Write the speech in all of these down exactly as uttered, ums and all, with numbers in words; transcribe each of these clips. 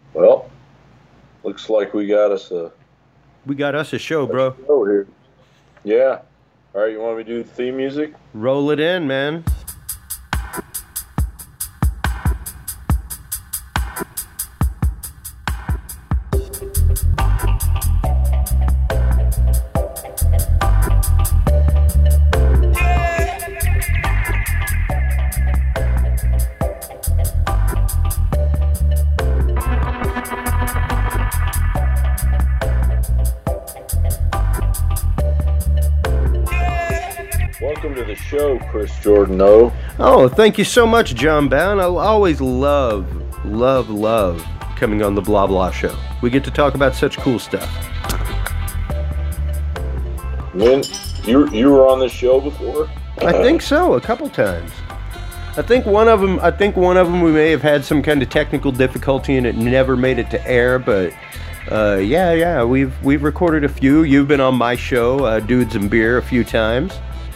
Well, looks like we got us a, We got us a show, a bro. show here. Yeah. All right, you want me to do the theme music? Roll it in, man. Welcome to the show, Chris Jordan-O. Oh, thank you so much, John Bound. I always love, love, love coming on the Blah Blah Show. We get to talk about such cool stuff. When you you were on this show before? I think so, a couple times. I think one of them. I think one of them we may have had some kind of technical difficulty and it never made it to air. But uh, yeah, yeah, we've we've recorded a few. You've been on my show, uh, Dudes and Beer, a few times.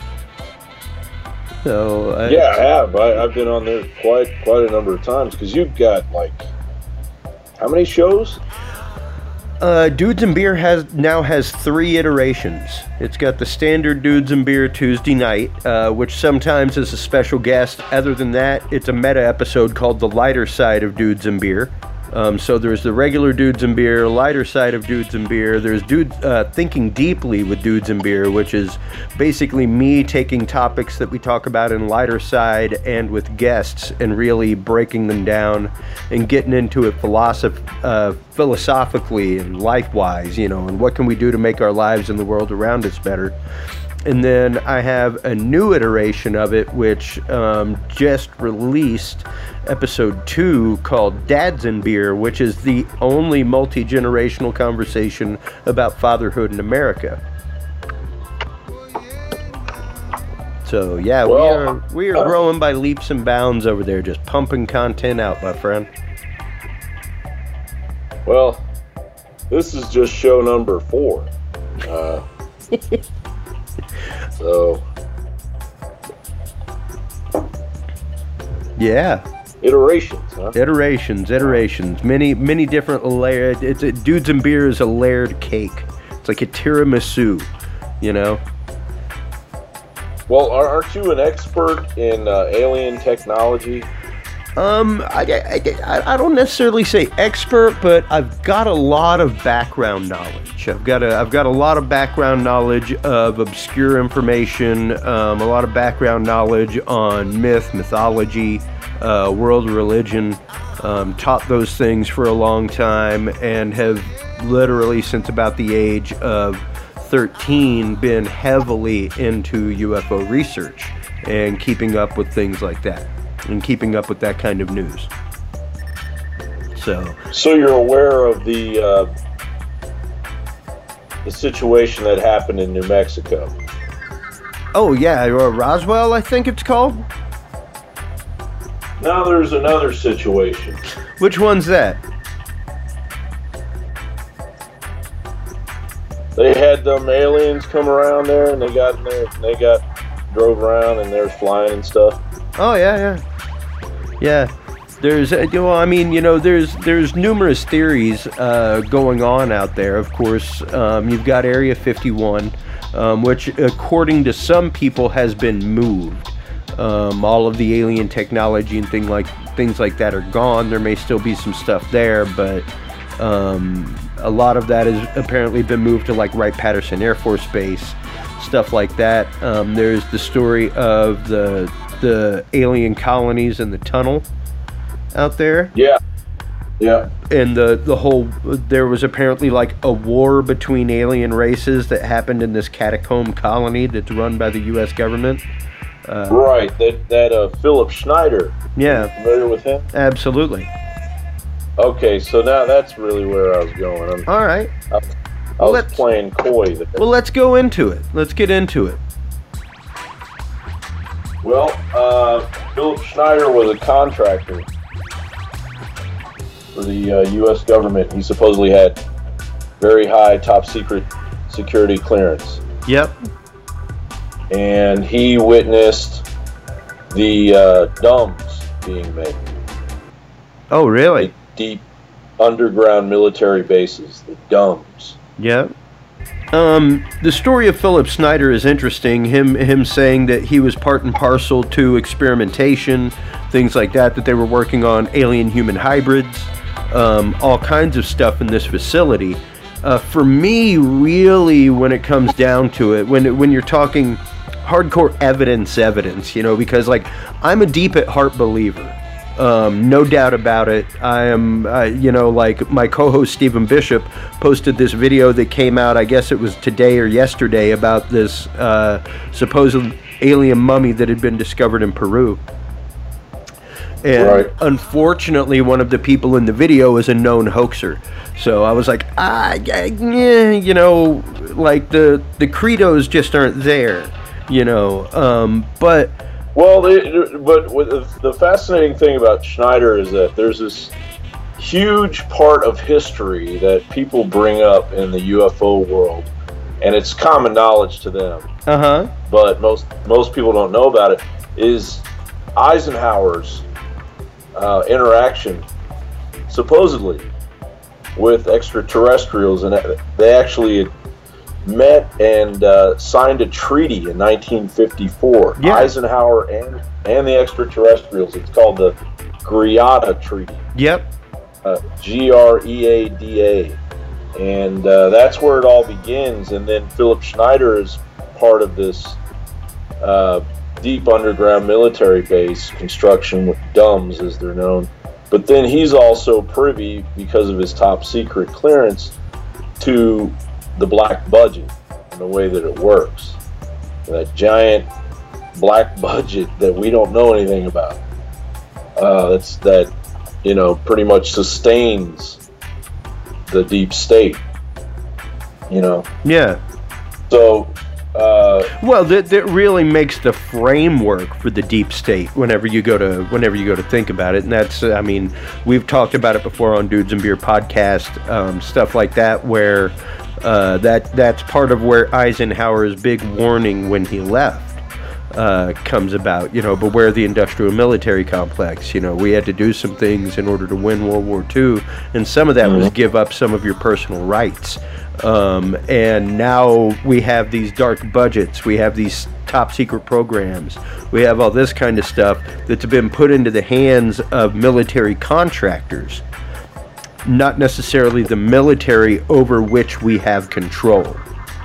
So uh, Yeah, I have. I, I've been on there quite quite a number of times because you've got like how many shows? Uh, Dudes and Beer has now has three iterations. It's got the standard Dudes and Beer Tuesday night, uh, which sometimes is a special guest. Other than that, it's a meta episode called The Lighter Side of Dudes and Beer. Um, so there's the regular Dudes and Beer, lighter side of Dudes and Beer. There's Dude uh, Thinking Deeply with Dudes and Beer, which is basically me taking topics that we talk about in lighter side and with guests and really breaking them down and getting into it philosoph- uh, philosophically and life-wise, you know, and what can we do to make our lives and the world around us better. And then I have a new iteration of it, which um, just released episode two called Dads and Beer, which is the only multi-generational conversation about fatherhood in America. So yeah, Well, we are we are uh, growing by leaps and bounds over there, just pumping content out, my friend. Well, this is just show number four. Uh, so Yeah. iterations, huh? Iterations, iterations, many, many different layered. It's a, Dudes and Beer is a layered cake. It's like a tiramisu, you know. Well, are- aren't you an expert in uh, alien technology? Um, I, I, I, I don't necessarily say expert, but I've got a lot of background knowledge. I've got a, I've got a lot of background knowledge of obscure information. Um, a lot of background knowledge on myth, mythology, uh, world religion. Um, taught those things for a long time and have literally since about the age of thirteen been heavily into U F O research and keeping up with things like that and keeping up with that kind of news. So, So you're aware of the uh, the situation that happened in New Mexico? oh yeah, or Roswell, I think it's called. Now there's another situation. Which one's that? They had them aliens come around there, and they got in there, and they got drove around, and they're flying and stuff. Oh yeah, yeah, yeah. There's, uh, well, I mean, you know, there's there's numerous theories uh, going on out there. Of course, um, you've got Area fifty-one, um, which, according to some people, has been moved. Um, all of the alien technology and thing like things like that are gone. There may still be some stuff there, but um, a lot of that has apparently been moved to like Wright-Patterson Air Force Base, stuff like that. Um, there's the story of the the alien colonies in the tunnel out there. Yeah, yeah. And the the whole, there was apparently like a war between alien races that happened in this catacomb colony that's run by the U S government. Uh, Right, that that uh, Philip Schneider. yeah, Familiar with him? absolutely. Okay, so now that's really where I was going. I'm, All right. I, I Well, was let's- playing coy there. Well, let's go into it. Let's get into it. Well, uh, Philip Schneider was a contractor for the uh, U S government. He supposedly had very high top secret security clearance. Yep. And he witnessed the uh, D U M S being made. Oh, really? Deep underground military bases, the DUMBs. Yeah. Um, the story of Philip Schneider is interesting. Him him saying that he was part and parcel to experimentation, things like that, that they were working on alien-human hybrids, um, all kinds of stuff in this facility. Uh, for me, really, when it comes down to it, when when you're talking hardcore evidence, evidence, you know, because like I'm a deep at heart believer. Um, no doubt about it. I am, uh, you know, like my co-host Stephen Bishop posted this video that came out, I guess it was today or yesterday, about this uh, supposed alien mummy that had been discovered in Peru. And right. Unfortunately, one of the people in the video is a known hoaxer. So I was like, ah, yeah, you know, like the the credos just aren't there, you know. Um, but Well, it, but with the fascinating thing about Schneider is that there's this huge part of history that people bring up in the U F O world, and it's common knowledge to them. Uh huh. But most most people don't know about it. Is Eisenhower's uh, interaction supposedly with extraterrestrials, and they actually met and uh, signed a treaty in nineteen fifty-four. Yeah. Eisenhower and and the extraterrestrials. It's called the Greada Treaty. Yep. Uh, G R E A D A, and uh, that's where it all begins. And then Philip Schneider is part of this uh, deep underground military base construction with DUMBs, as they're known. But then he's also privy, because of his top secret clearance, to the black budget and the way that it works. That giant black budget that we don't know anything about. Uh, that's that, you know, pretty much sustains the deep state. You know. Yeah. So. Uh, well, that that really makes the framework for the deep state. Whenever you go to whenever you go to think about it, and that's, I mean, we've talked about it before on Dudes and Beer podcast, um, stuff like that, where. Uh, that that's part of where Eisenhower's big warning when he left uh, comes about, you know, beware the industrial military complex. You know, we had to do some things in order to win World War Two, and some of that mm-hmm. was give up some of your personal rights. Um, and now we have these dark budgets, we have these top secret programs, we have all this kind of stuff that's been put into the hands of military contractors. Not necessarily the military over which we have control.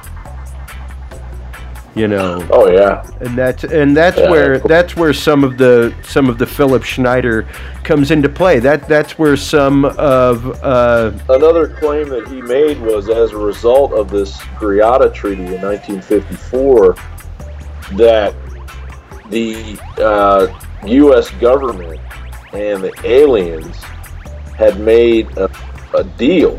You know. Oh yeah. And that's and that's yeah. where that's where some of the some of the Philip Schneider comes into play. That that's where some of uh, another claim that he made was, as a result of this Greada Treaty in nineteen fifty-four, that the uh, U S government and the aliens had made a, a deal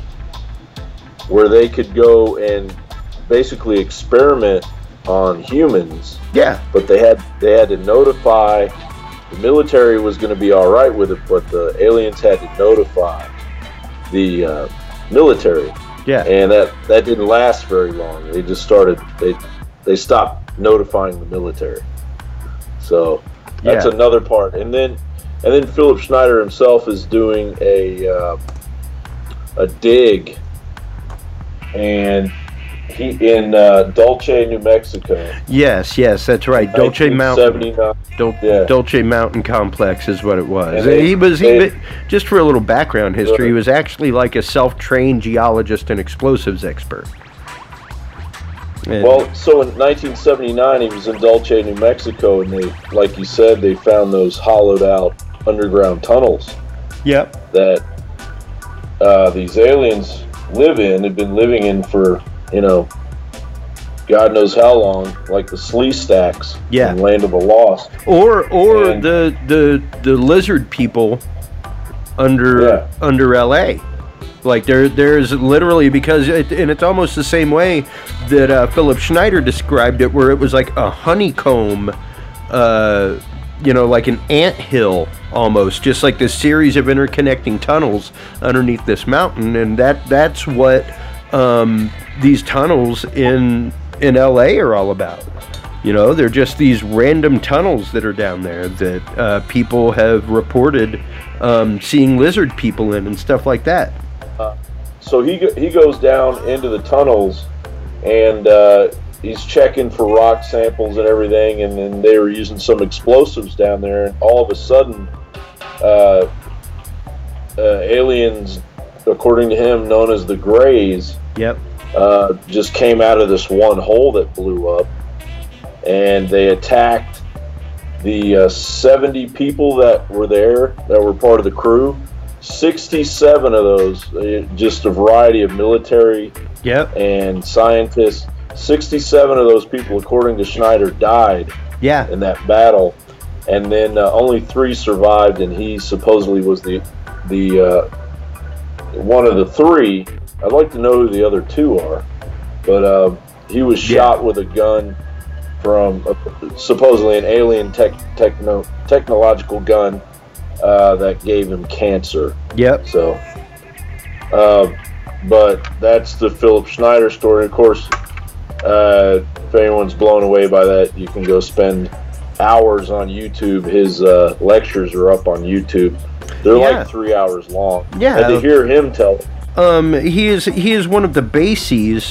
where they could go and basically experiment on humans. Yeah. But they had they had to notify, the military was going to be all right with it, but the aliens had to notify the uh, military. Yeah. And that, that didn't last very long. They just started, they they stopped notifying the military. So that's yeah. another part. And then And then Philip Schneider himself is doing a uh, a dig, and he in uh, Dulce, New Mexico. Yes, yes, that's right. Dulce Mountain. Dul- yeah. Dulce Mountain Complex is what it was. And they, he was they, he, just for a little background history. He was actually like a self-trained geologist and explosives expert. And well, so in nineteen seventy-nine, he was in Dulce, New Mexico, and they, like you said, they found those hollowed-out underground tunnels. Yep. That uh, these aliens live in, have been living in for, you know, God knows how long, like the Slee Stacks yeah. in Land of the Lost. Or or and, the the the lizard people under yeah. under L A. Like there there's literally, because it, and it's almost the same way that uh, Philip Schneider described it, where it was like a honeycomb, uh, you know, like an anthill almost, just like this series of interconnecting tunnels underneath this mountain, and that that's what um, these tunnels in in L A are all about. You know, they're just these random tunnels that are down there that uh, people have reported um, seeing lizard people in and stuff like that. Uh, so he go- he goes down into the tunnels, and uh, he's checking for rock samples and everything, and then they were using some explosives down there, and all of a sudden, uh, uh, aliens, according to him, known as the Greys, Yep. uh, just came out of this one hole that blew up, and they attacked the uh, seventy people that were there, that were part of the crew. sixty-seven of those, uh, just a variety of military Yep. and scientists. sixty-seven of those people, according to Schneider, died Yeah. in that battle, and then uh, only three survived, and he supposedly was the the uh, one of the three. I'd like to know who the other two are, but uh, he was shot Yeah. with a gun from uh, supposedly an alien tech, techno, technological gun uh, that gave him cancer. Yep. So, uh, but that's the Philip Schneider story. Of course, uh, if anyone's blown away by that, you can go spend hours on YouTube. His uh, lectures are up on YouTube. They're Yeah. like three hours long. Yeah. And to hear him tell, Um, he is he is one of the bases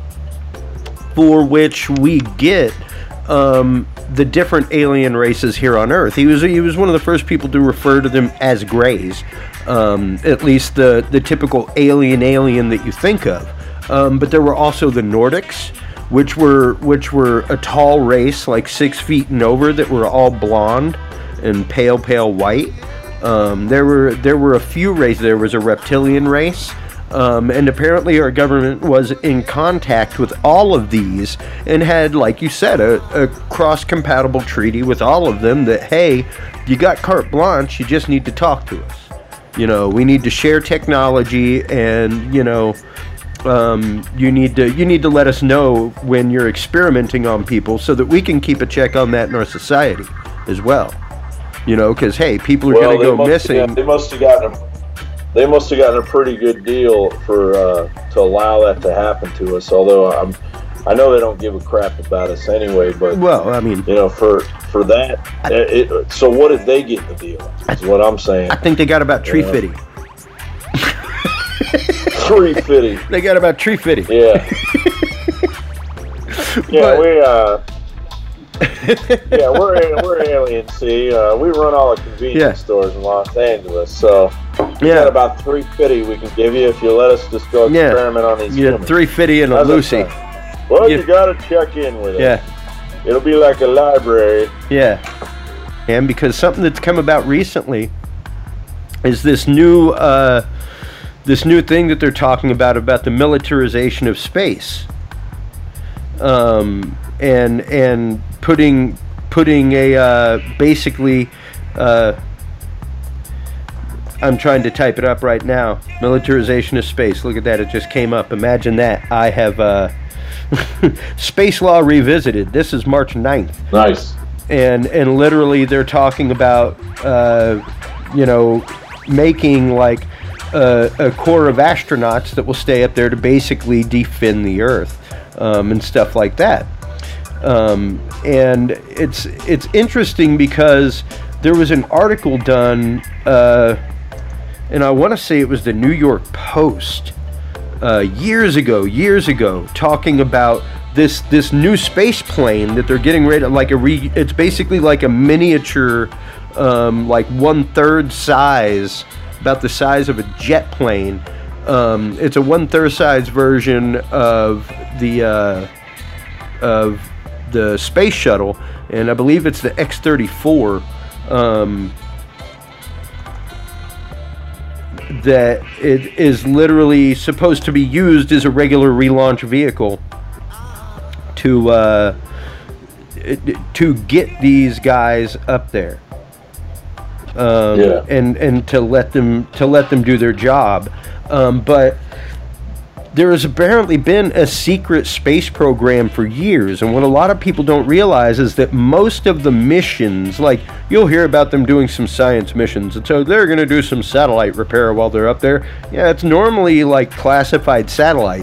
for which we get um, the different alien races here on Earth. He was he was one of the first people to refer to them as Greys, um, at least the the typical alien alien that you think of. Um, but there were also the Nordics, which were which were a tall race, like six feet and over, that were all blonde and pale pale white. Um, there were there were a few races. There was a reptilian race. Um, and apparently our government was in contact with all of these and had, like you said, a, a cross-compatible treaty with all of them that, hey, you got carte blanche, you just need to talk to us. You know, we need to share technology, and, you know, um, you need to you need to let us know when you're experimenting on people so that we can keep a check on that in our society as well. You know, because, hey, people are well, going to they go must missing. Have got, they must have gotten a, they must have gotten a pretty good deal for uh, to allow that to happen to us. Although I'm, I know they don't give a crap about us anyway. But Well, I mean, you know, for for that, it, it, so what did they get in the deal? Is what I'm saying. I think they got about tree Yeah. fitty. Three fifty. They got about tree fitty. Yeah. Yeah, But- we uh. yeah, we're we're aliens. See, uh, we run all the convenience Yeah. stores in Los Angeles, so we Yeah. got about three fifty we can give you if you let us just go Yeah. experiment on these You humans. got three fitty and a How's that Lucy. sound? Well, You- you gotta check in with it. Yeah, It'll be like a library. yeah. And because something that's come about recently is this new uh, this new thing that they're talking about about the militarization of space, um, and and putting putting a uh, basically. Uh, I'm trying to type it up right now. Militarization of space. Look at that. It just came up. Imagine that. I have uh, Space Law Revisited. This is March ninth. Nice. And and literally they're talking about, uh, you know, making like a, a corps of astronauts that will stay up there to basically defend the Earth um, and stuff like that. Um, and it's it's interesting because there was an article done, uh, and I want to say it was the New York Post, uh, years ago, years ago, talking about this this new space plane that they're getting ready to, like a re, it's basically like a miniature, um, like one third size, about the size of a jet plane. Um, it's a one third size version of the uh, of the space shuttle, and I believe it's the X thirty-four. Um, that it is literally supposed to be used as a regular relaunch vehicle to uh, to get these guys up there, um, Yeah. and and to let them to let them do their job. Um, but there has apparently been a secret space program for years, and what a lot of people don't realize is that most of the missions, like you'll hear about them doing some science missions, and so they're going to do some satellite repair while they're up there. Yeah, it's normally like classified satellites.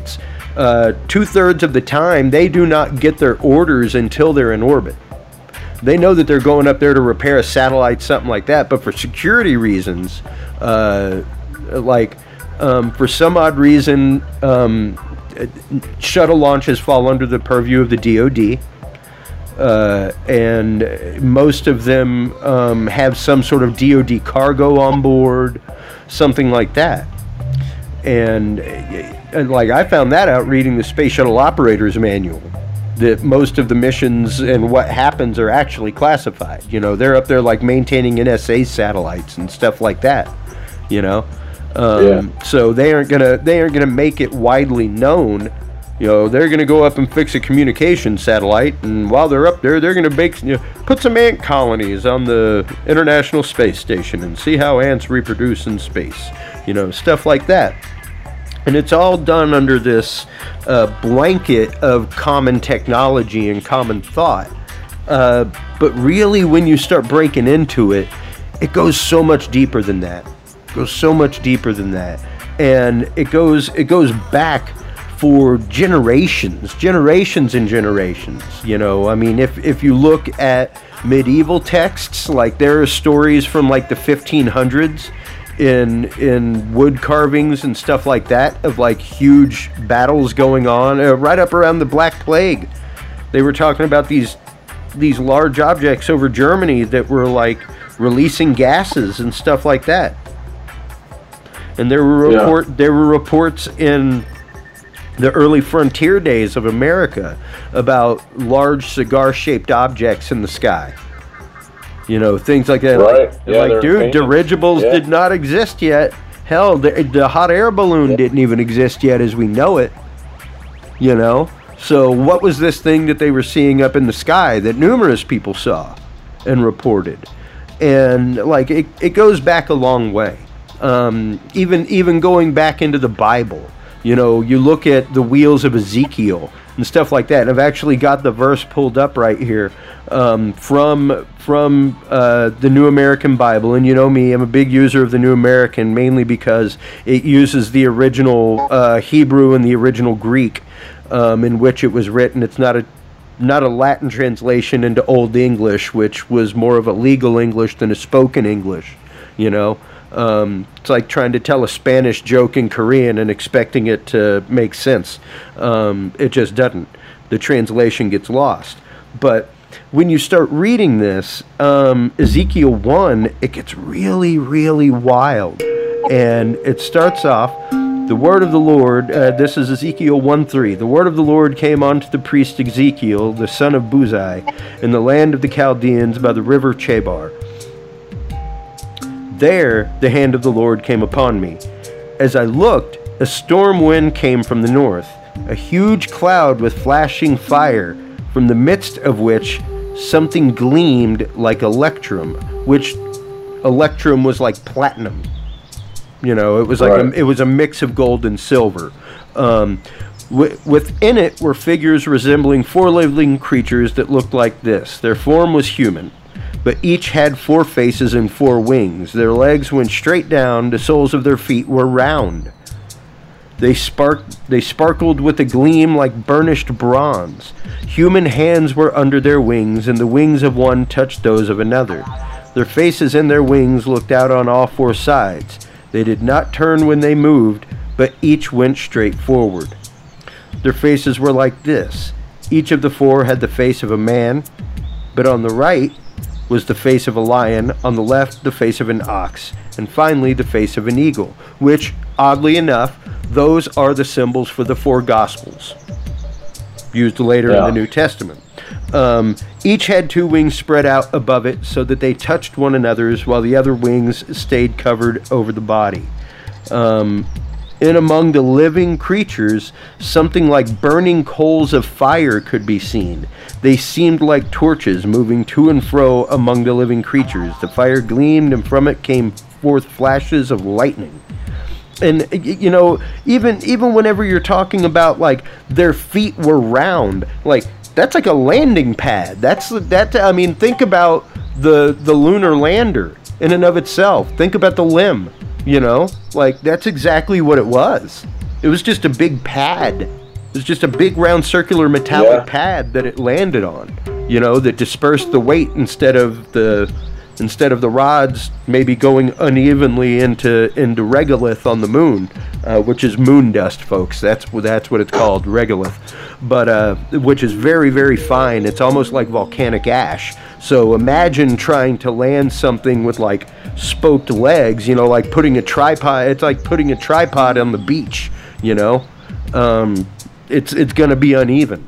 uh, two-thirds of the time, they do not get their orders until they're in orbit. They know that they're going up there to repair a satellite, something like that, but for security reasons, uh, like, um, for some odd reason, um, shuttle launches fall under the purview of the D O D, uh, and most of them um, have some sort of D O D cargo on board, something like that. And, and like, I found that out reading the Space Shuttle Operator's Manual, that most of the missions and what happens are actually classified. You know, they're up there like maintaining N S A satellites and stuff like that, you know. Um, yeah. So they aren't gonna they aren't gonna make it widely known. You know, they're gonna go up and fix a communication satellite, and while they're up there, they're gonna make you know, put some ant colonies on the International Space Station and see how ants reproduce in space. You know, stuff like that. And it's all done under this uh, blanket of common technology and common thought. Uh, but really, when you start breaking into it, it goes so much deeper than that. It goes so much deeper than that. And it goes it goes back for generations, generations and generations. You know, I mean, if, if you look at medieval texts, like there are stories from like the fifteen hundreds in in wood carvings and stuff like that of like huge battles going on uh, right up around the Black Plague. They were talking about these these large objects over Germany that were like releasing gases and stuff like that. And there were report yeah. there were reports in the early frontier days of America about large cigar-shaped objects in the sky. You know, things like that. Right. Like, yeah, like dude, painted. dirigibles yeah. did not exist yet. Hell, the, the hot air balloon yeah. didn't even exist yet as we know it. You know? So what was this thing that they were seeing up in the sky that numerous people saw and reported? And, like, it, it goes back a long way. Um, even even going back into the Bible. You know, you look at the wheels of Ezekiel and stuff like that. And I've actually got the verse pulled up right here um, from from uh, the New American Bible. And you know me, I'm a big user of the New American, mainly because it uses the original uh, Hebrew and the original Greek um, in which it was written. It's not a not a Latin translation into Old English, which was more of a legal English than a spoken English, you know. Um, it's like trying to tell a Spanish joke in Korean and expecting it to make sense. Um, it just doesn't. The translation gets lost. But when you start reading this, um, Ezekiel one, it gets really, really wild. And it starts off, the word of the Lord, uh, this is Ezekiel one three. The word of the Lord came unto the priest Ezekiel, the son of Buzi, in the land of the Chaldeans by the river Chebar. There the hand of the Lord came upon me. As I looked, a storm wind came from the north, a huge cloud with flashing fire, from the midst of which something gleamed like electrum, which electrum was like platinum. You know, it was like right. a, it was a mix of gold and silver. Um, w- within it were figures resembling four living creatures that looked like this. Their form was human, but each had four faces and four wings. Their legs went straight down, the soles of their feet were round. They sparked, they sparkled with a gleam like burnished bronze. Human hands were under their wings, and the wings of one touched those of another. Their faces and their wings looked out on all four sides. They did not turn when they moved, but each went straight forward. Their faces were like this. Each of the four had the face of a man, but on the right was the face of a lion, on the left the face of an ox, and finally the face of an eagle, which, oddly enough, those are the symbols for the four Gospels, used later yeah. in the New Testament. Um, each had two wings spread out above it so that they touched one another's, while the other wings stayed covered over the body. Um, in among the living creatures, something like burning coals of fire could be seen. They seemed like torches moving to and fro among the living creatures. The fire gleamed, and from it came forth flashes of lightning. And, you know, even even whenever you're talking about, like, their feet were round, like, that's like a landing pad. That's, that. I mean, think about the the lunar lander in and of itself. Think about the limb, you know? Like, that's exactly what it was. It was just a big pad, It's just a big round circular metallic Yeah. pad that it landed on, you know, that dispersed the weight instead of the instead of the rods maybe going unevenly into into regolith on the moon, uh, which is moon dust, folks. That's that's what it's called, regolith. But uh, which is very, very fine. It's almost like volcanic ash. So imagine trying to land something with like spoked legs, you know, like putting a tripod. It's like putting a tripod on the beach, you know. Um, it's it's going to be uneven.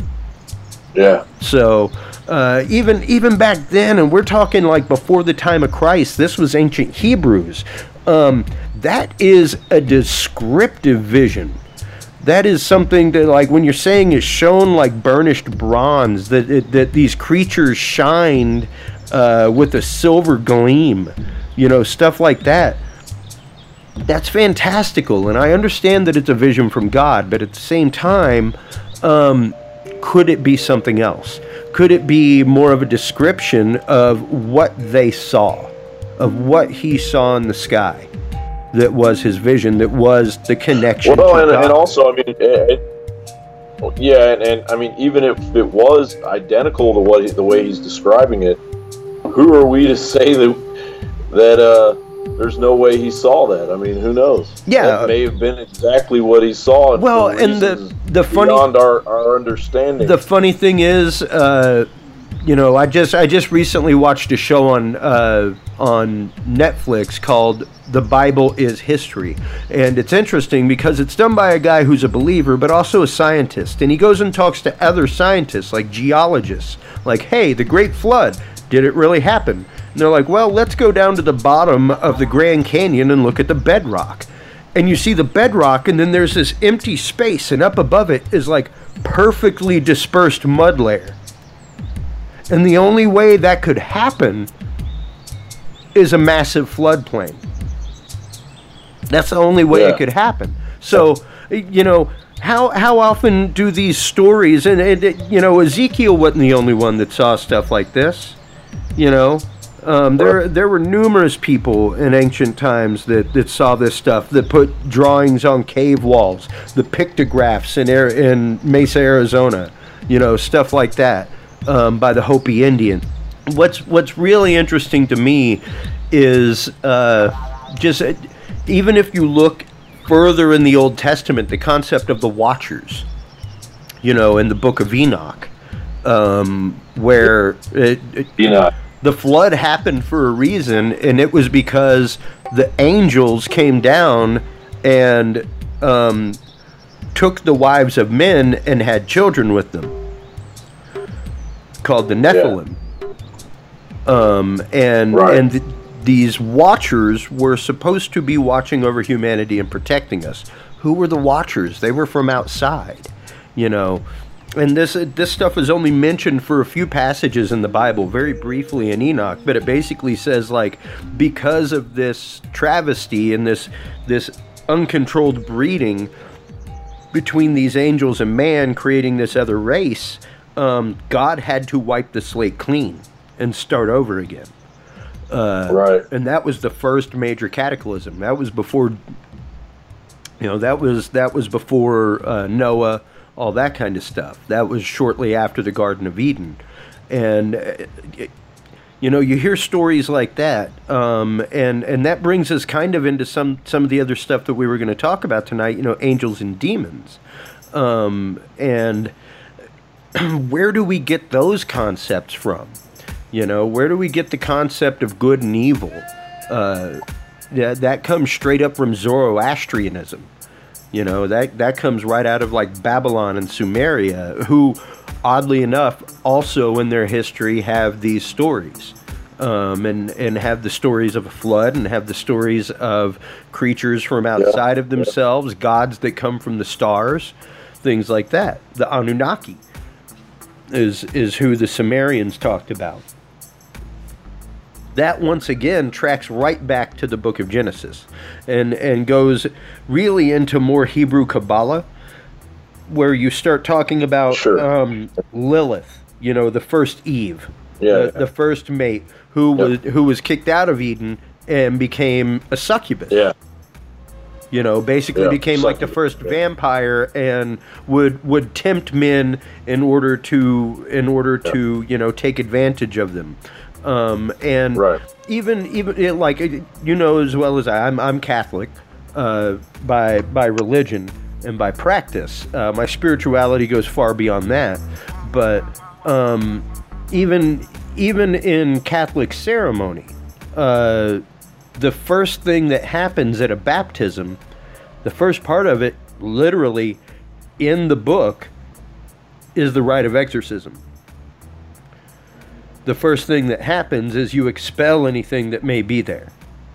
Yeah. So uh, even even back then, and we're talking like before the time of Christ, this was ancient Hebrews. Um, that is a descriptive vision. That is something that, like, when you're saying is shown like burnished bronze, that it, that these creatures shined uh, with a silver gleam, you know, stuff like that. That's fantastical, and I understand that it's a vision from God, but at the same time, um, could it be something else? Could it be more of a description of what they saw, of what he saw in the sky? That was his vision, that was the connection Well, to and, God. and also, I mean, it, it, yeah, and, and I mean, even if it was identical to what he, the way he's describing it, who are we to say that that uh, there's no way he saw that? I mean, who knows? Yeah. That may have been exactly what he saw. Well, for and the reasons the funny beyond our, our understanding. the funny thing is, uh, you know, I just I just recently watched a show on uh, on Netflix called The Bible is History, and it's interesting because it's done by a guy who's a believer but also a scientist, and he goes and talks to other scientists like geologists, like, hey, the Great Flood, did it really happen? And they're like, well, let's go down to the bottom of the Grand Canyon and look at the bedrock. And you see the bedrock, and then there's this empty space, and up above it is like perfectly dispersed mud layer. And the only way that could happen is a massive floodplain. That's the only way Yeah. it could happen. So, you know, how how often do these stories, and, and it, you know, Ezekiel wasn't the only one that saw stuff like this. You know, um, there there were numerous people in ancient times that, that saw this stuff, that put drawings on cave walls, the pictographs in Ar- in Mesa, Arizona, you know, stuff like that, um, by the Hopi Indian. What's what's really interesting to me is uh, just uh, even if you look further in the Old Testament, the concept of the Watchers, you know, in the Book of Enoch, um, where it, it, you know, the flood happened for a reason, and it was because the angels came down and um, took the wives of men and had children with them, called the Nephilim. Um, and Right. and th- these watchers were supposed to be watching over humanity and protecting us. Who were the watchers? They were from outside, you know. And this uh, this stuff is only mentioned for a few passages in the Bible, very briefly in Enoch, but it basically says, like, because of this travesty and this this uncontrolled breeding between these angels and man, creating this other race, um, God had to wipe the slate clean and start over again. Uh, right. And that was the first major cataclysm. That was before, you know, that was that was before uh, Noah, all that kind of stuff. That was shortly after the Garden of Eden. And, uh, you know, you hear stories like that, um, and, and that brings us kind of into some, some of the other stuff that we were going to talk about tonight, you know, angels and demons. Um, and where do we get those concepts from? You know, where do we get the concept of good and evil? Uh, yeah, that comes straight up from Zoroastrianism. You know, that, that comes right out of, like, Babylon and Sumeria, who, oddly enough, also in their history have these stories. Um, and, and have the stories of a flood, and have the stories of creatures from outside Yeah. of themselves, gods that come from the stars, things like that. The Anunnaki is is who the Sumerians talked about. That once again tracks right back to the book of Genesis, and and goes really into more Hebrew Kabbalah, where you start talking about Sure. um, Lilith, you know, the first Eve, Yeah. the, the first mate who Yep. was who was kicked out of Eden and became a succubus. Yeah. You know, basically Yeah, became like the sucking- first yeah. vampire, and would would tempt men in order to in order to you know take advantage of them. Um, and Right. even even it, like you know as well as I, I'm I'm Catholic uh, by by religion and by practice. Uh, my spirituality goes far beyond that, but um, even even in Catholic ceremony, uh, the first thing that happens at a baptism, the first part of it, literally in the book, is the rite of exorcism. The first thing that happens is you expel anything that may be there.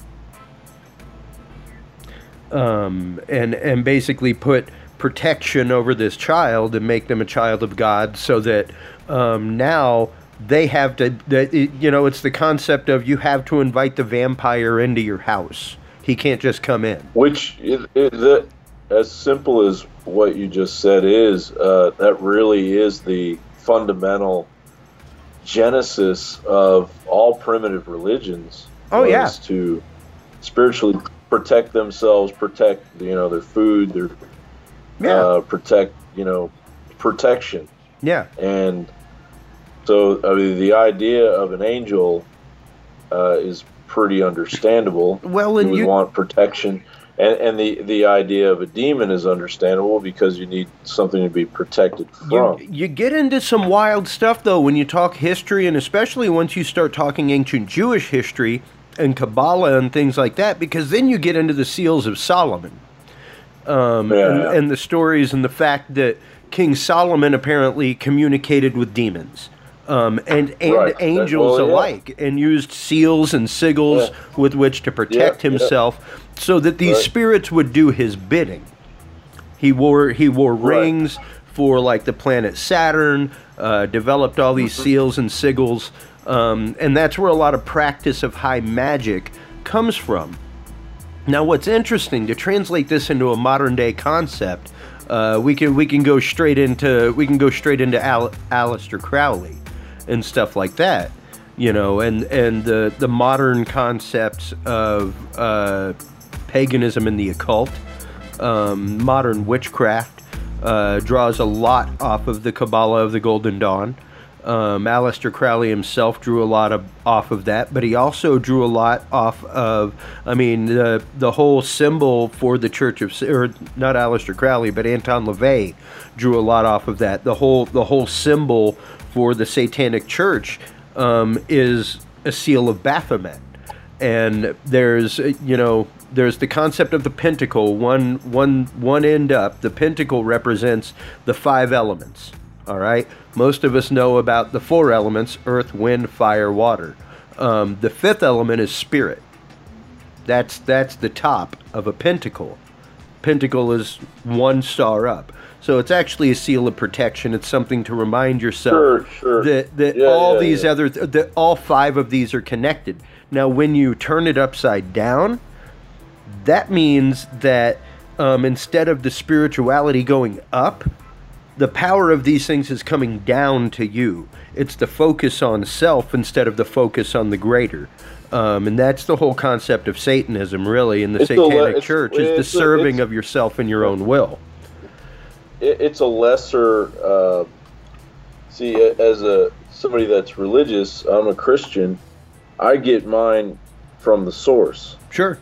Um, and, and basically put protection over this child and make them a child of God, so that um, now they have to, that it, you know, it's the concept of you have to invite the vampire into your house. He can't just come in. Which, it, it, that, as simple as what you just said is, uh, that really is the fundamental genesis of all primitive religions. Oh, was yeah. To spiritually protect themselves, protect, you know, their food, their Yeah. uh, protect, you know, protection. Yeah. And so, I mean, the idea of an angel uh, is pretty understandable. Well, you and would you- want protection, and and the the idea of a demon is understandable because you need something to be protected from. You, you get into some wild stuff, though, when you talk history, and especially once you start talking ancient Jewish history and Kabbalah and things like that, because then you get into the seals of Solomon. Um, Yeah. and, and the stories and the fact that King Solomon apparently communicated with demons. Um, and and Right. angels Well, yeah. alike, and used seals and sigils Yeah. with which to protect Yeah, yeah. himself, so that these Right. spirits would do his bidding. He wore he wore Right. rings for like the planet Saturn, uh, developed all these seals and sigils, um, and that's where a lot of practice of high magic comes from. Now, what's interesting, to translate this into a modern day concept, uh, we can we can go straight into we can go straight into Al- Aleister Crowley and stuff like that, you know, and and the the modern concepts of uh, paganism and the occult, um, modern witchcraft, uh, draws a lot off of the Kabbalah of the Golden Dawn. Um, Aleister Crowley himself drew a lot of off of that, but he also drew a lot off of, I mean, the the whole symbol for the Church of, or not Aleister Crowley, but Anton LaVey drew a lot off of that. The whole the whole symbol for the Satanic Church um, is a seal of Baphomet, and there's uh, you know there's the concept of the pentacle. One one one end up. The pentacle represents the five elements. All right. Most of us know about the four elements: earth, wind, fire, water. Um, the fifth element is spirit. That's that's the top of a pentacle. Pentacle is one star up. So it's actually a seal of protection. It's something to remind yourself Sure, sure. that that Yeah, all yeah, these yeah. other that all five of these are connected. Now, when you turn it upside down, that means that um, instead of the spirituality going up, the power of these things is coming down to you. It's the focus on self instead of the focus on the greater. Um, and that's the whole concept of Satanism, really, in the It's a le- Satanic it's- Church, is the it's a- serving it's- of yourself and your own will. It, it's a lesser. Uh, see, a- as a somebody that's religious, I'm a Christian. I get mine from the source. Sure.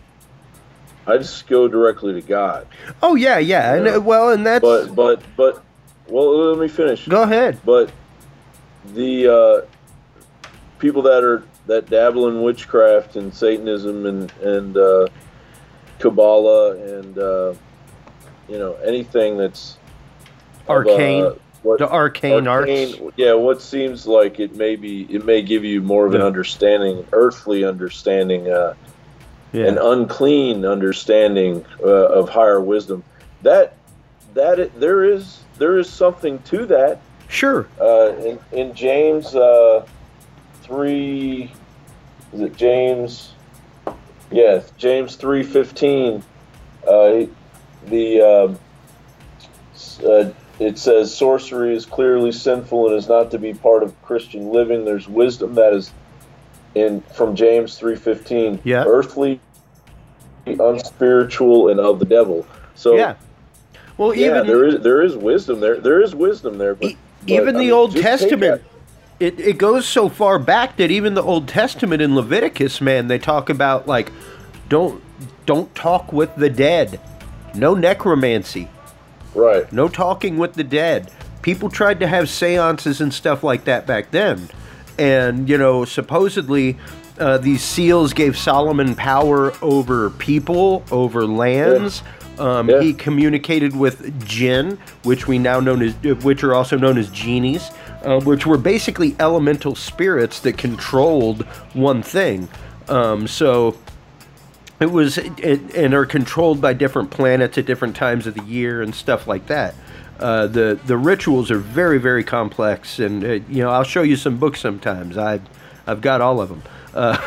I just go directly to God. Oh, yeah, yeah. And, Yeah. uh, well, and that's... But but but well, let me finish. Go ahead. But the uh, people that are that dabble in witchcraft and Satanism and and uh, Kabbalah and uh, you know anything that's of, Arcane. uh, what, The arcane, arts. yeah, what seems like it may be, it may give you more of an Yeah. understanding, earthly understanding, uh, Yeah. an unclean understanding uh, of higher wisdom. That that it, there is there is something to that. Sure. Uh, in, in James uh, three, is it James? Yeah, James three fifteen. Uh, the um, s- uh, it says sorcery is clearly sinful and is not to be part of Christian living. There's wisdom that is in from James three fifteen. Yeah. Earthly unspiritual and of the devil. So yeah. Well, yeah, even there is there is wisdom there. There is wisdom there. But, e- even but, the I mean, Old just take Testament, that- it, it goes so far back that even the Old Testament in Leviticus, man, they talk about like, don't don't talk with the dead, no necromancy, Right. no talking with the dead. People tried to have seances and stuff like that back then, and you know, supposedly. Uh, these seals gave Solomon power over people, over lands. Um, Yeah. He communicated with jinn, which we now known as, which are also known as genies, uh, which were basically elemental spirits that controlled one thing. Um, so it was, it, and are controlled by different planets at different times of the year and stuff like that. Uh, the the rituals are very very complex, and uh, you know, I'll show you some books sometimes. I I've got all of them. Uh,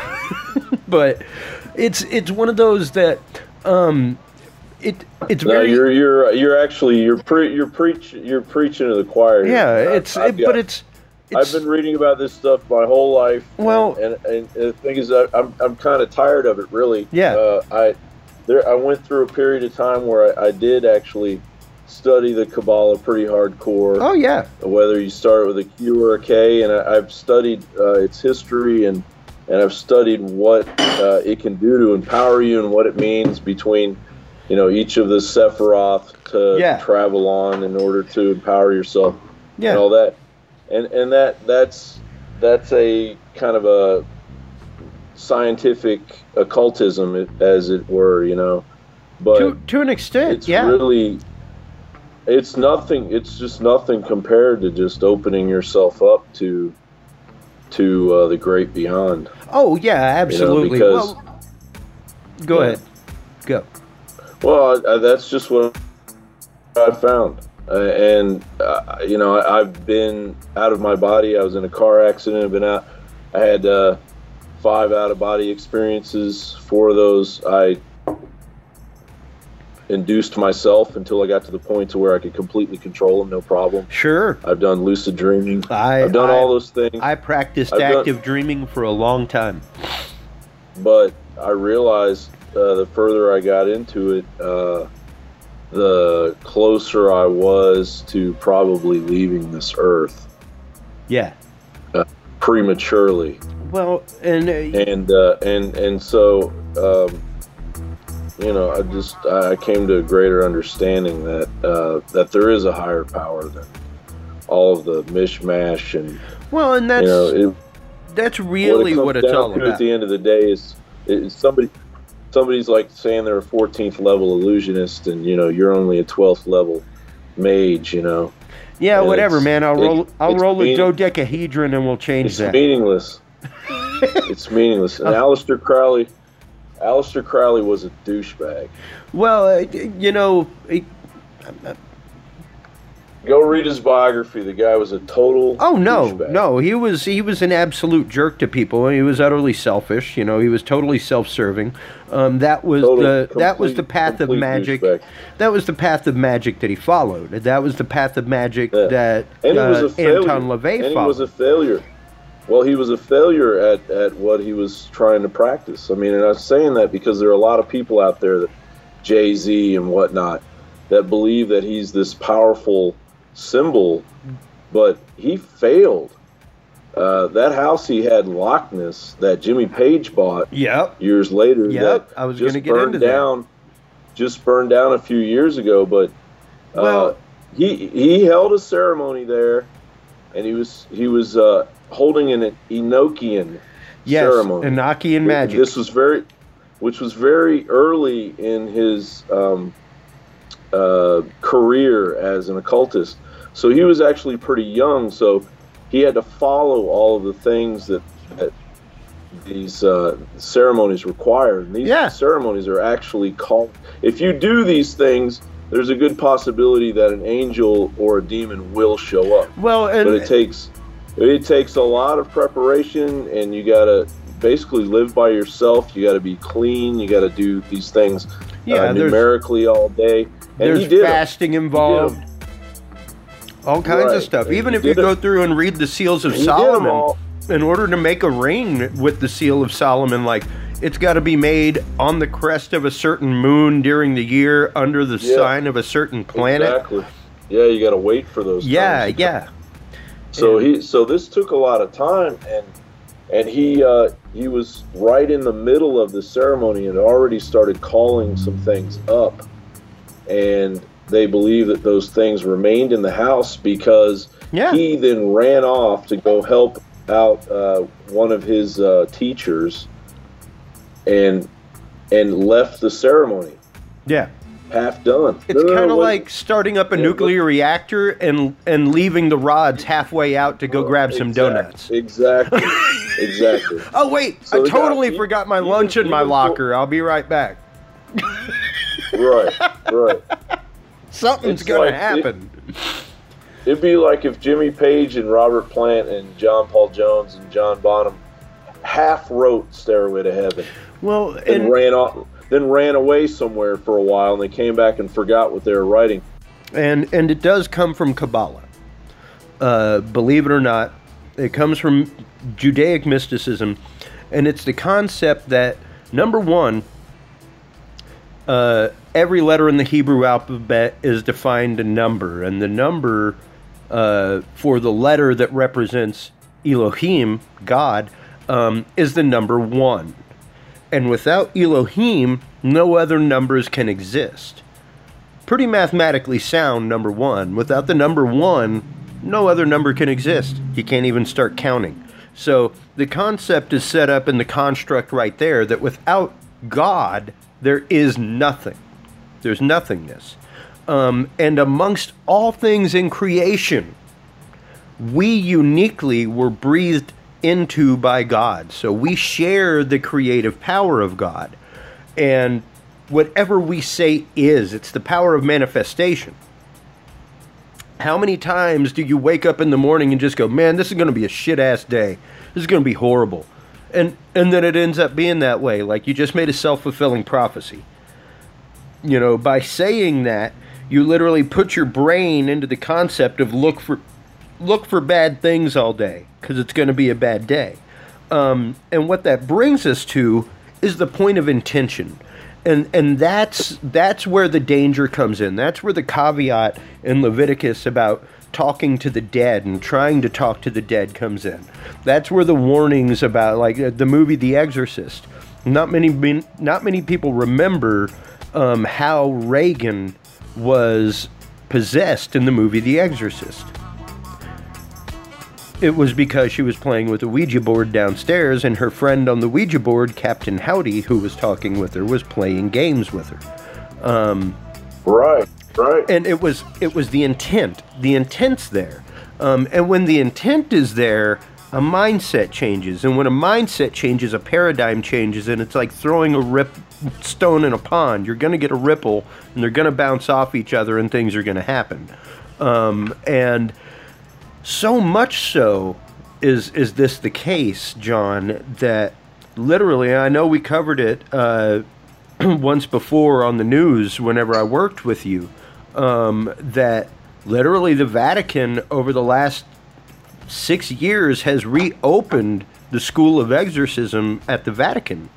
but it's it's one of those that um, it it's No, very you're you're you're actually you're pre you're preach you're preaching to the choir. here. yeah I- it's I've it, got- but it's, it's I've been reading about this stuff my whole life. Well- and, and, and the thing is, that I'm I'm kind of tired of it. Really. Yeah. Uh, I there I went through a period of time where I, I did actually study the Kabbalah pretty hardcore. oh yeah Whether you start with a Q or a K, and I, I've studied uh, its history and and I've studied what uh, it can do to empower you and what it means between, you know, each of the Sephiroth to Yeah. travel on in order to empower yourself yeah and all that, and and that that's that's a kind of a scientific occultism, as it were, you know, but to to an extent it's yeah really it's nothing it's just nothing compared to just opening yourself up to to uh, the great beyond. oh yeah absolutely because- well, go Yeah. ahead go Well, I, I, that's just what I found, uh, and uh, you know, I, I've been out of my body. I was in a car accident. I've been out. I had uh, five out of body experiences. Four of those I induced myself until I got to the point to where I could completely control them, no problem. sure I've done lucid dreaming. I I've done I, all those things, I practiced I've done- active dreaming for a long time. but I realized uh, the further I got into it, uh, the closer I was to probably leaving this earth Yeah. prematurely. Well, and uh, And uh, and and so um, you know, I just I came to a greater understanding that uh, that there is a higher power than all of the mishmash, and well, and that's you know, it, that's really what, what it it's comes all down to about. at the end of the day is, is somebody somebody's like saying they're a fourteenth level illusionist, and you know, you're only a twelfth level mage, you know. Yeah, and whatever, it's- man. I'll it- roll. I'll it's roll a mean- dodecahedron, and we'll change It's that. meaningless. It's meaningless. And Aleister Crowley, Aleister Crowley was a douchebag. Well, uh, you know, it- Go read his biography. The guy was a total. oh no, douchebag. no, he was he was an absolute jerk to people. He was utterly selfish. You know, he was totally self-serving. Um, that was Total, the that was the complete- path of complete magic. douchebag. That was the path of magic that he followed. That was the path of magic Yeah. that And he was uh, a failure. Anton LaVey and he followed. was a failure. Well, he was a failure at, at what he was trying to practice. I mean, and I'm saying that because there are a lot of people out there, that Jay-Z and whatnot, that believe that he's this powerful symbol, but he failed. Uh, that house he had in Loch Ness that Jimmy Page bought Yep. years later, Yep, that I was just gonna get burned into that. down, just burned down a few years ago. But uh, Well- he he held a ceremony there, and he was he was uh, holding an Enochian Yes, ceremony. Enochian magic. This was very, which was very early in his um, uh, career as an occultist. So he was actually pretty young. So he had to follow all of the things that, that these uh, ceremonies required. And these Yeah. ceremonies are actually called. If you do these things, there's a good possibility that an angel or a demon will show up. well, and But it takes it takes a lot of preparation, and you gotta basically live by yourself. You gotta be clean. You gotta do these things Yeah, uh, there's- numerically all day. And there's he did 'em. fasting involved. All kinds of Right, stuff. and Even he if you did go it. through and read the Seals of He did 'em Solomon, all. in order to make a ring with the Seal of Solomon, like It's got to be made on the crest of a certain moon during the year under the Yeah. sign of a certain planet. Exactly. Yeah, you got to wait for those. Yeah, times to yeah. come. So And- he, so this took a lot of time, and and he uh, he was right in the middle of the ceremony and already started calling some things up, and they believe that those things remained in the house because Yeah. he then ran off to go help out uh, one of his uh, teachers, and and left the ceremony Yeah. half done. It's No, no, no, kind of wait. like starting up a Yeah, nuclear reactor and and leaving the rods halfway out to go grab some Exact- donuts. Exactly, exactly. Oh wait, So I the guy- totally he- forgot my he lunch was- in my he was- locker. I'll be right back. Right, right. Something's It's gonna like- happen. It'd be like if Jimmy Page and Robert Plant and John Paul Jones and John Bonham half wrote "Stairway to Heaven" Well, and and ran off, then ran away somewhere for a while, and they came back and forgot what they were writing. and and it does come from Kabbalah. Uh, believe it or not, it comes from Judaic mysticism, and it's the concept that number one, uh, every letter in the Hebrew alphabet is defined a number, and the number uh, for the letter that represents Elohim, God, um, is the number one. And without Elohim, no other numbers can exist. Pretty mathematically sound, number one. Without the number one, no other number can exist. You can't even start counting. So the concept is set up in the construct right there that without God, there is nothing. There's nothingness. Um, and amongst all things in creation, we uniquely were breathed into by God. So we share the creative power of God. And whatever we say is, it's the power of manifestation. How many times do you wake up in the morning and just go, man, this is going to be a shit-ass day. This is going to be horrible. And and then it ends up being that way. Like you just made a self-fulfilling prophecy. You know, by saying that, you literally put your brain into the concept of look for look for bad things all day because it's going to be a bad day. Um, and what that brings us to is the point of intention. And and that's that's where the danger comes in. That's where the caveat in Leviticus about talking to the dead and trying to talk to the dead comes in. That's where the warnings about, like uh, the movie The Exorcist. Not many not many people remember um, how Reagan was possessed in the movie The Exorcist. It was because she was playing with a Ouija board downstairs, and her friend on the Ouija board, Captain Howdy, who was talking with her, was playing games with her. Um, Right, right. and it was it was the intent. The intent's there. Um, and when the intent is there, a mindset changes. And when a mindset changes, a paradigm changes, and it's like throwing a rip stone in a pond. You're going to get a ripple, and they're going to bounce off each other, and things are going to happen. Um, and so much so is is this the case, John, that literally, I know we covered it uh, once before on the news whenever I worked with you, um, that literally the Vatican over the last six years has reopened the School of Exorcism at the Vatican.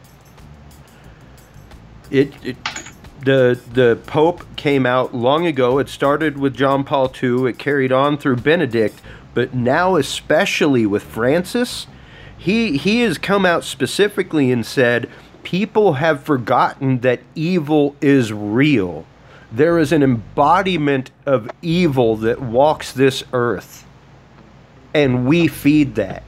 It, it the the Pope came out long ago. It started with John Paul the Second. It carried on through Benedict, but now especially with Francis, he he has come out specifically and said people have forgotten that evil is real. There is an embodiment of evil that walks this earth, and we feed that.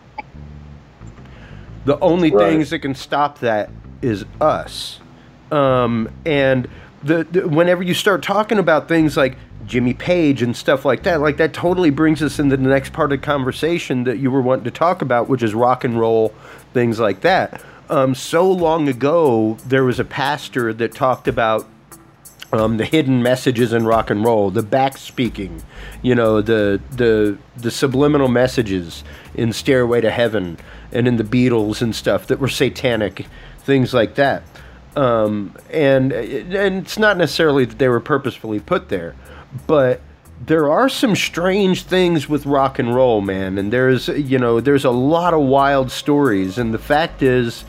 The only Right. things that can stop that is us. Um, and the, the whenever you start talking about things like Jimmy Page and stuff like that, like that totally brings us into the next part of the conversation that you were wanting to talk about, which is rock and roll, things like that. Um, so long ago, there was a pastor that talked about um, the hidden messages in rock and roll, the back speaking, you know, the the the subliminal messages in Stairway to Heaven and in the Beatles and stuff that were satanic, things like that. Um, and and it's not necessarily that they were purposefully put there, but there are some strange things with rock and roll, man. And there's, you know, there's a lot of wild stories. And the fact is,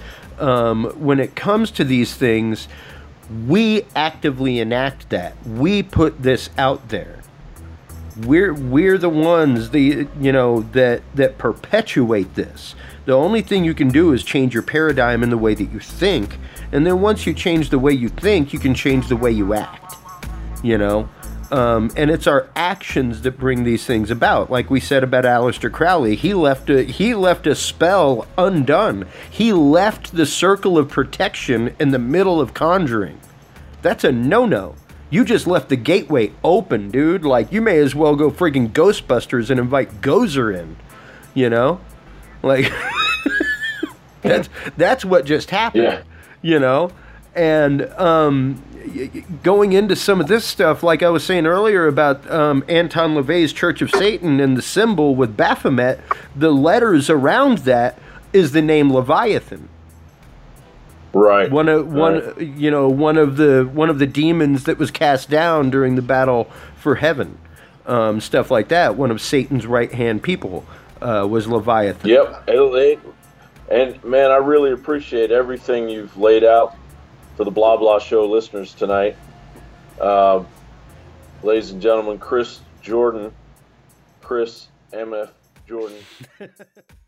um, when it comes to these things, we actively enact that. We put this out there. We're we're the ones, the you know that that perpetuate this. The only thing you can do is change your paradigm in the way that you think, and then once you change the way you think, you can change the way you act. You know, um, and it's our actions that bring these things about. Like we said about Aleister Crowley, he left a he left a spell undone. He left the circle of protection in the middle of conjuring. That's a no-no. You just left the gateway open, dude. Like, you may as well go friggin' Ghostbusters and invite Gozer in, you know? Like, that's that's what just happened, yeah. you know? And um, going into some of this stuff, like I was saying earlier about um, Anton LaVey's Church of Satan and the symbol with Baphomet, the letters around that is the name Leviathan. Right. One of one, right. you know, one of the one of the demons that was cast down during the battle for heaven, um, stuff like that. One of Satan's right hand people uh, was Leviathan. Yep. It, it, and man, I really appreciate everything you've laid out for the Blah Blah Show listeners tonight. Uh, ladies and gentlemen, Chris Jordan, Chris M F Jordan.